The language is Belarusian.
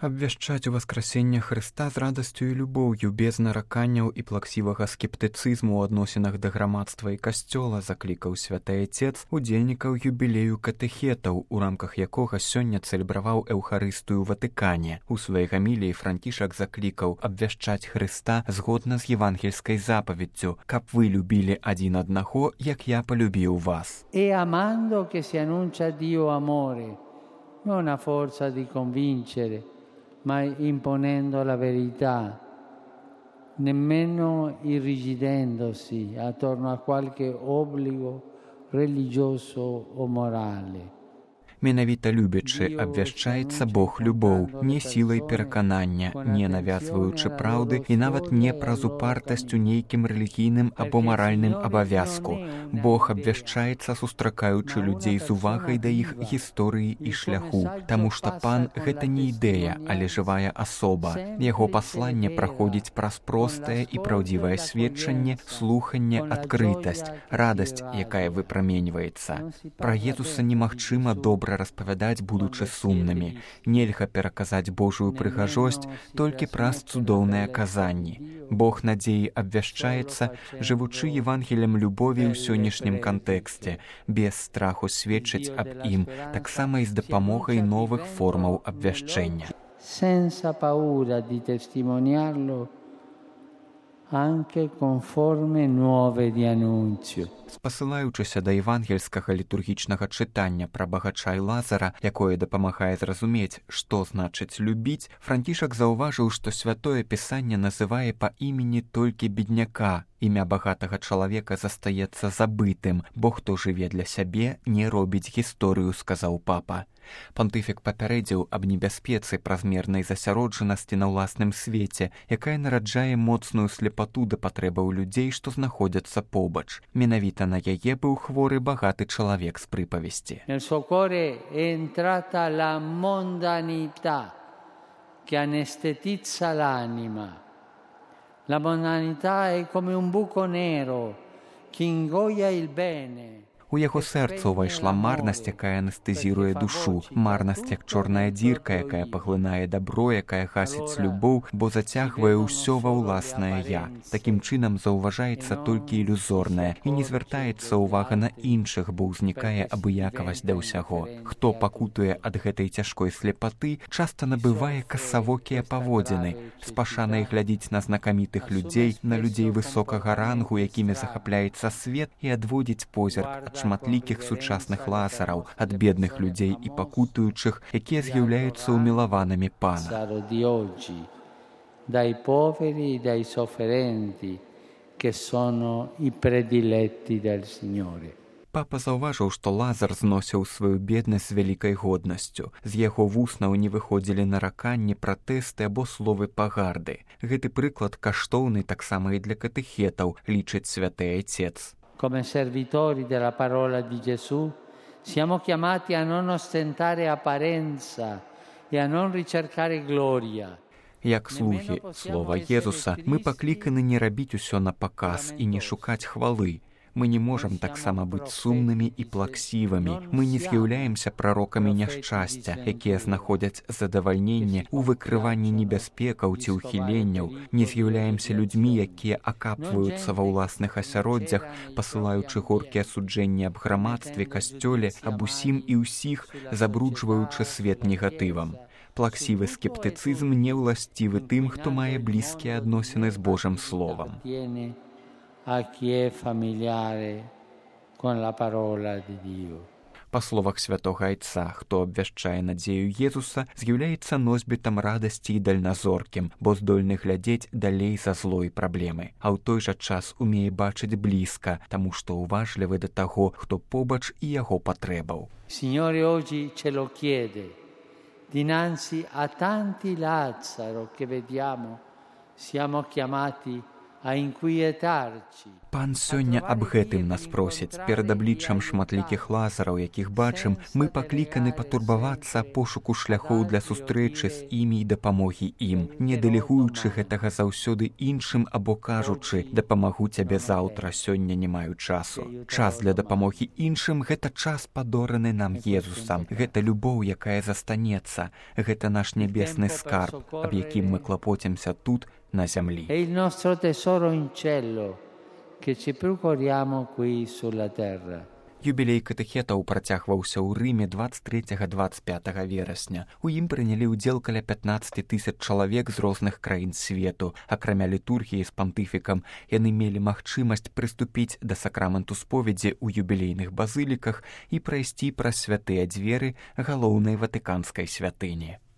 Абвяшчаць уваскрасення Хрыста з радасцю і любоўю, без нараканняў і плаксівага скептыцызму ў адносінах да грамадства і касцёла, заклікаў святы Айцец удзельнікаў юбілею катэхетаў, у рамках якога сёння цэлебраваў Эўхарыстыю ў Ватыкане. У сваёй гаміліі Францішак заклікаў абвяшчаць Хрыста згодна з евангельскай запаведдзю, каб вы любілі адзін аднаго, як я полюбіў вас. E amando che si annuncia Dio amore, non a forza di convincere, ma imponendo la verità, nemmeno irrigidendosi attorno a qualche obbligo religioso o morale. Менавіта любячы абвяшчаецца Бог любоў, не сілай пераканання, не навязваючы праўды і нават не праз упартасць у нейкім рэлігійным або маральным абавязку. Бог абвяшчаецца, сустракаючы людзей з увагай да іх гісторыі і шляху, таму што Пан – гэта не ідэя, але жывая асоба. Яго пасланне праходзіць праз простае і праўдзівае сведчанне, слуханне, адкрытасць, радасць, якая выпраменьваецца. Пра Езуса немагчыма добра распавядаць, будучы сумнымі. Нельга пераказаць Божую прыгажосць толькі праз цудоўныя казанні. Бог надзеі абвяшчаецца, жывучы Евангелем любові ў сённяшнім кантэксце, без страху сведчыць аб ім, таксама і з дапамогай новых формаў абвяшчэння. Senza paura di testimoniarlo anche con forme nuove di annunzio. Спасылаючыся да евангельскага літургічнага чытання пра багача і Лазара, якое дапамагае зразумець, што значыць любіць, Францішак заўважыў, што святое пісанне называе па імені толькі бедняка. Імя багатага чалавека застаецца забытым, бо хто жыве для сябе, не робіць гісторыю, сказаў папа. Пантыфік папярэдзіў аб небяспецы празмернай засяроджанасці на ўласным свеце, якая нараджае моцную слепату да патрэбаў людзей, што знаходзяцца побач. Менавіта на яе быў хворы багаты чалавек з прыпавесці. Nel suo cuore è entrata la mondanità che anestetizza l'anima. La mondanità è come un buco nero che ingoia il bene. У яго сэрца ўвайшла марнасць, якая анестэзіруе душу, марнасць як чорная дзірка, якая паглынае дабро, якая гасіць любоў, бо зацягвае ўсё ва ўласнае я. Такім чынам заўважаецца толькі ілюзорнае і не звяртаецца ўвага на іншых, бо ўзнікае абыякавасць да ўсяго. Хто пакутуе ад гэтай цяжкой слепаты, часта набывае касавокія паводзіны, з пашанай глядзіць на знакамітых людзей, на людзей высокага рангу, якімі захапляецца свет, і адводзіць позірк ад шматлікіх сучасных лазараў, ад бедных людзей і пакутуючых, якія з'яўляюцца умілаванымі Пана. Dai poveri e dai sofferenti che sono i prediletti del Signore. Папа заўважыў, што Лазар зносіў сваю беднасць з вялікай годнасцю. З яго вуснаў не выходзілі нараканні, пратэсты або словы пагарды. Гэты прыклад каштоўны таксама і для катэхетаў, лічыць святы Айцец. Come servitori della parola di Gesù, siamo chiamati a non ostentare apparenza e a non ricercare gloria. Як слугі слова Езуса, мы пакліканы не рабіць усё на паказ і не шукаць хвалы. Мы не можам таксама быць сумнымі і плаксівымі. Мы не з'яўляемся прарокамі няшчасця, якія знаходзяць задавальненне ў выкрыванні небяспекаў ці ўхіленняў. Не з'яўляемся людзьмі, якія акапваюцца ва ўласных асяроддзях, пасылаючы горкія суджэнні аб грамадстве, касцёле, аб усім і ўсіх, забруджваючы свет негатывам. Плаксівы скептыцызм не ўласцівы тым, хто мае блізкія адносіны з Божым словам. A chi è familiare con la parola di Dio. Па словах святога Айца, хто абвяшчае надзею Езуса, з'яўляецца носьбітам радасці і дальназоркім, бо здольны глядзець далей за злой праблемы, а ў той жа час умее бачыць блізка, таму што уважлівы да таго, хто побач і яго патрэбаў. Signore oggi ce lo chiede. Dinanzi a tanti Lazzaro che vediamo, siamo chiamati a inquietarci. Пан сёння аб гэтым нас просіць. Перад абліччам шматлікіх лазараў, якіх бачым, мы пакліканы патурбавацца аб пошуку шляхоў для сустрэчы з імі і дапамогі ім, не дэлегуючы гэтага заўсёды іншым або кажучы «дапамагу цябе заўтра, сёння не маю часу». Час для дапамогі іншым – гэта час, падораны нам Езусам. Гэта любоў, якая застанецца. Гэта наш нябесны скарб, аб якім мы клапоцімся тут, на зямлі. È il nostro tesoro in cielo che ci procuriamo qui sulla terra. Юбілей катэхетаў працягваўся ў Рыме 23-25 верасня. У ім прынялі ўдзел каля 15 000 чалавек з розных краін свету. Акрамя літургіі з пантыфікам, яны мелі магчымасць прыступіць да сакраменту споведзі ў юбілейных базыліках і прайсці праз святыя дзверы галоўнай ватыканскай святыні.